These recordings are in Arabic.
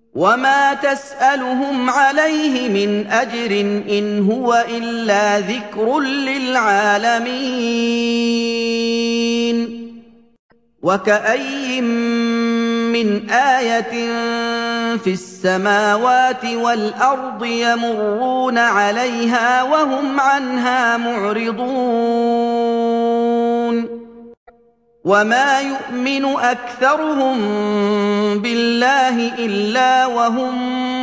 وما تسألهم عليه من أجر إن هو إلا ذكر للعالمين وكأي من آية في السماوات والأرض يمرون عليها وهم عنها معرضون وما يؤمن أكثرهم بالله إلا وهم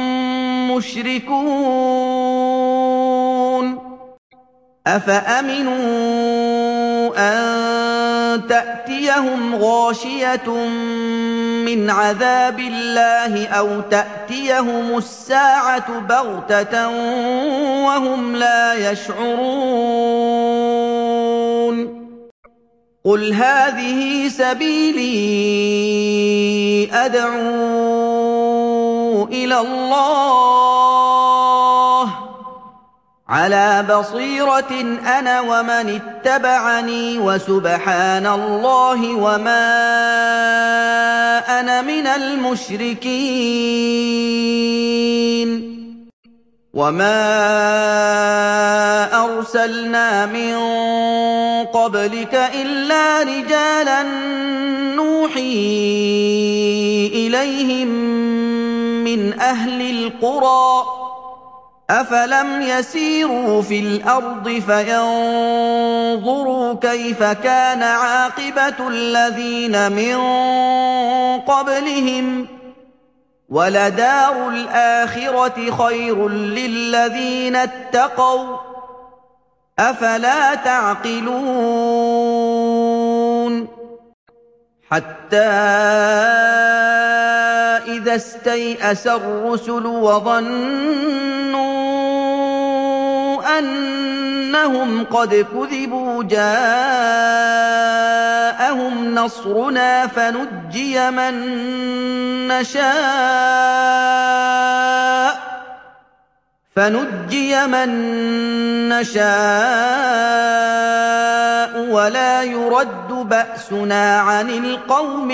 مشركون أفأمنوا أن تأتيهم غاشية من عذاب الله أو تأتيهم الساعة بغتة وهم لا يشعرون قل هذه سبيلي أدعو إلى الله على بصيرة أنا ومن اتبعني وسبحان الله وما أنا من المشركين وما أرسلنا من قبلك إلا رجالا نوحي إليهم من أهل القرى أفلم يسيروا في الأرض فينظروا كيف كان عاقبة الذين من قبلهم ولدار الآخرة خير للذين اتقوا أفلا تعقلون حتى إذا استيأس الرسل وظنوا أنهم قد كذبوا جاءهم نصرنا فنجي من نشاء ولا يرد بأسنا عن القوم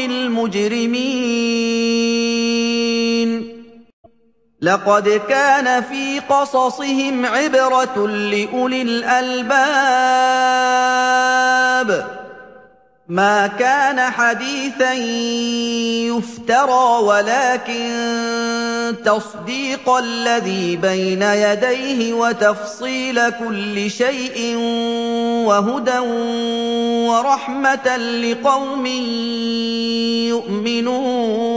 المجرمين لقد كان في قصصهم عبرة لأولي الألباب ما كان حديثا يفترى ولكن تصديق الذي بين يديه وتفصيل كل شيء وهدى ورحمة لقوم يؤمنون